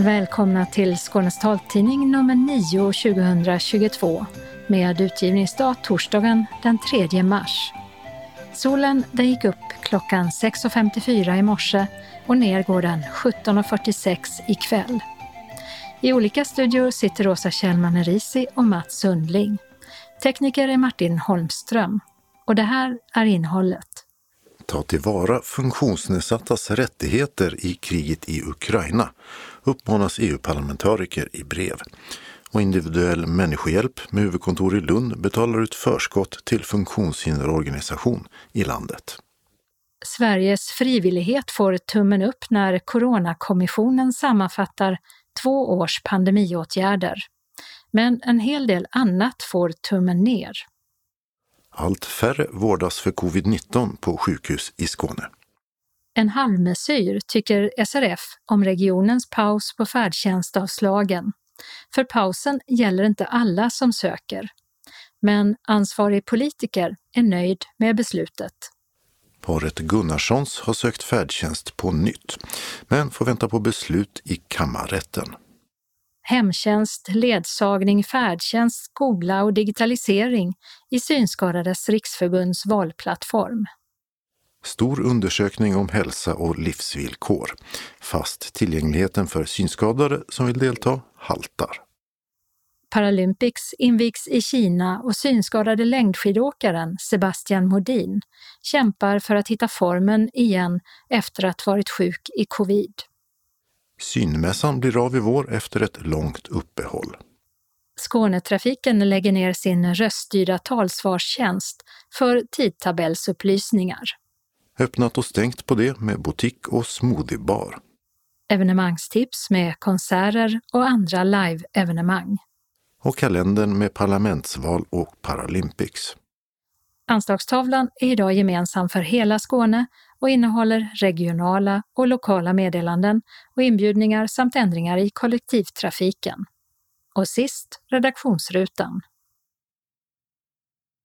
Välkomna till Skånes taltidning nummer 9 2022 med utgivningsdag torsdagen den 3 mars. Solen den gick upp klockan 6.54 i morse och ner går den 17.46 ikväll. I olika studior sitter Åsa Kjellman Risi och Mats Sundling. Tekniker är Martin Holmström. Och det här är innehållet. Ta tillvara funktionsnedsattas rättigheter i kriget i Ukraina, uppmanas EU-parlamentariker i brev. Och individuell människohjälp med huvudkontor i Lund betalar ut förskott till funktionshinderorganisation i landet. Sveriges frivillighet får tummen upp när Coronakommissionen sammanfattar 2 års pandemiåtgärder. Men en hel del annat får tummen ner. Allt färre vårdas för covid-19 på sjukhus i Skåne. En halvmesyr tycker SRF om regionens paus på färdtjänstavslagen. För pausen gäller inte alla som söker. Men ansvarig politiker är nöjd med beslutet. Paret Gunnarssons har sökt färdtjänst på nytt, men får vänta på beslut i kammarrätten. Hemtjänst, ledsagning, färdtjänst, skola och digitalisering i Synskadades riksförbunds valplattform. Stor undersökning om hälsa och livsvillkor, fast tillgängligheten för synskadade som vill delta haltar. Paralympics invigs i Kina och synskadade längdskidåkaren Sebastian Modin kämpar för att hitta formen igen efter att varit sjuk i covid. Synmässan blir av i vår efter ett långt uppehåll. Skånetrafiken lägger ner sin röststyrda talsvarstjänst för tidtabellsupplysningar. Öppnat och stängt på det med butik och smoothiebar. Evenemangstips med konserter och andra live-evenemang. Och kalendern med parlamentsval och Paralympics. Anslagstavlan är idag gemensam för hela Skåne och innehåller regionala och lokala meddelanden och inbjudningar samt ändringar i kollektivtrafiken. Och sist redaktionsrutan.